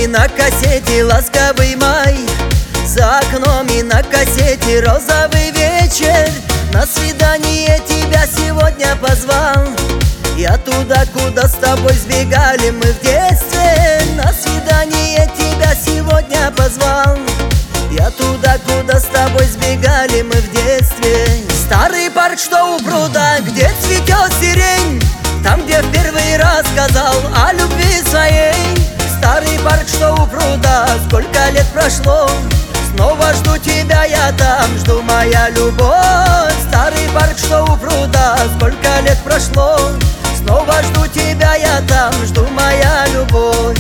и на кассете ласковый май, за окном и на кассете розовый вечер. На свидание тебя сегодня позвал, я туда, куда с тобой сбегали мы в детстве. На свидание тебя сегодня позвал, я туда, куда с тобой сбегали мы в детстве. Старый парк, что у пруда, где цветет сирень, там, где в первый раз сказал о любви своей. Старый парк, что у пруда, сколько лет прошло, снова жду тебя я там, жду, моя любовь. Старый парк, что у пруда, сколько лет прошло, снова жду тебя я там, жду, моя любовь.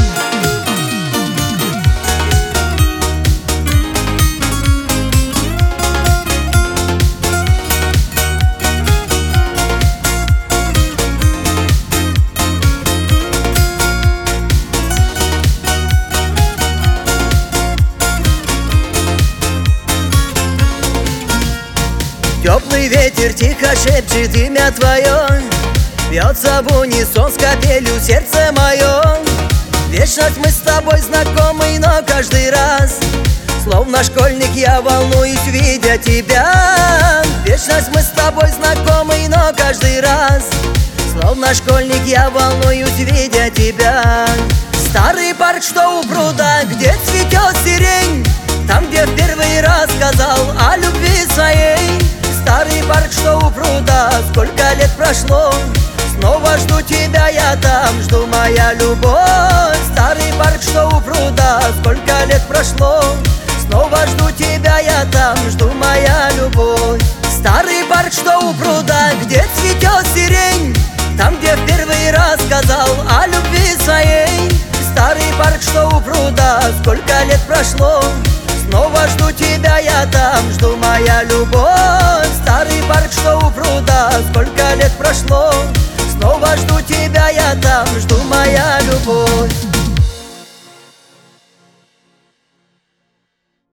Теплый ветер тихо шепчет имя твое, бьется в унисон с капелью сердце мое. Вечность мы с тобой знакомы, но каждый раз словно школьник я волнуюсь, видя тебя. Вечность мы с тобой знакомы, но каждый раз словно школьник я волнуюсь, видя тебя. Старый парк, что у пруда, где цветет сирень, там, где в первый раз сказал о любви своей. Старый парк, что у пруда, сколько лет прошло, снова жду тебя я там, жду, моя любовь. Старый парк, что у пруда, сколько лет прошло, снова жду тебя я там, жду, моя любовь. Старый парк, что у пруда, где цветет сирень, там, где в первый раз сказал о любви своей. Старый парк, что у пруда, сколько лет прошло, снова жду тебя я там, жду, моя любовь.